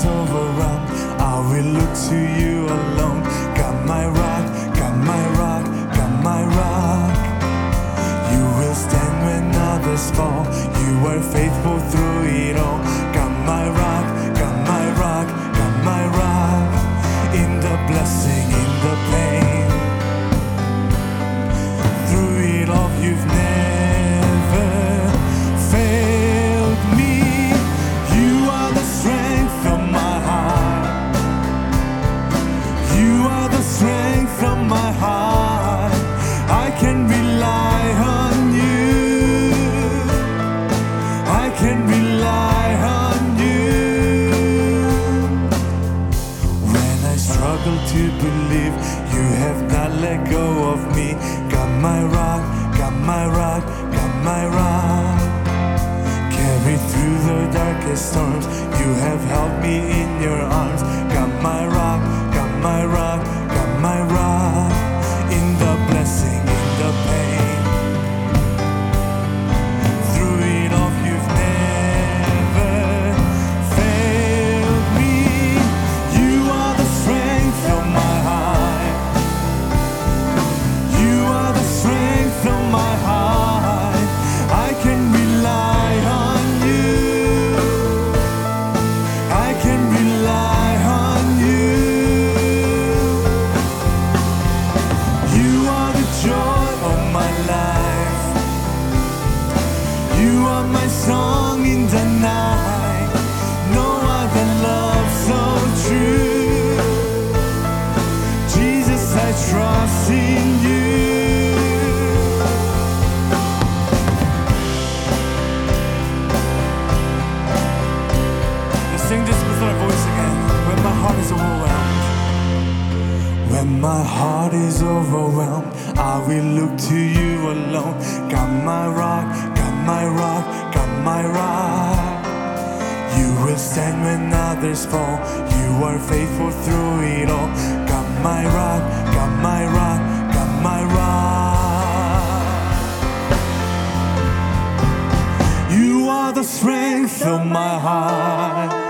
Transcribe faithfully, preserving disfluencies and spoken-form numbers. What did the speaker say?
is overwhelmed, I will look to you alone. God my rock, God my rock, God my rock. You will stand when others fall. You are faithful through it all. God my rock, God my rock, God my rock. In the blessing, in the pain, through it all you've never failed me. You are the strength of my heart. You are the strength of my heart. I can rely on you. I can rely on you. When I struggle to believe, you have not let go of me. God my rock, God my rock, God my rock. Carried through the darkest storms, you have held me in your arms. God my rock, God my rock, God my rock. In the blessing, in the pain, through it all you've never failed me. You are the strength of my heart. You are the strength of my heart. I can rely on you. I can rely on you. You are the joy of my life. You are my song in the night. No other love so true. Jesus, I trust in you. Let's sing this with our voice again. When my heart is overwhelmed. When my heart is overwhelmed, I will look to you alone. God my rock, God my rock, God my rock. You will stand when others fall. You are faithful through it all. God my rock, God my rock, God my rock. You are the strength of my heart.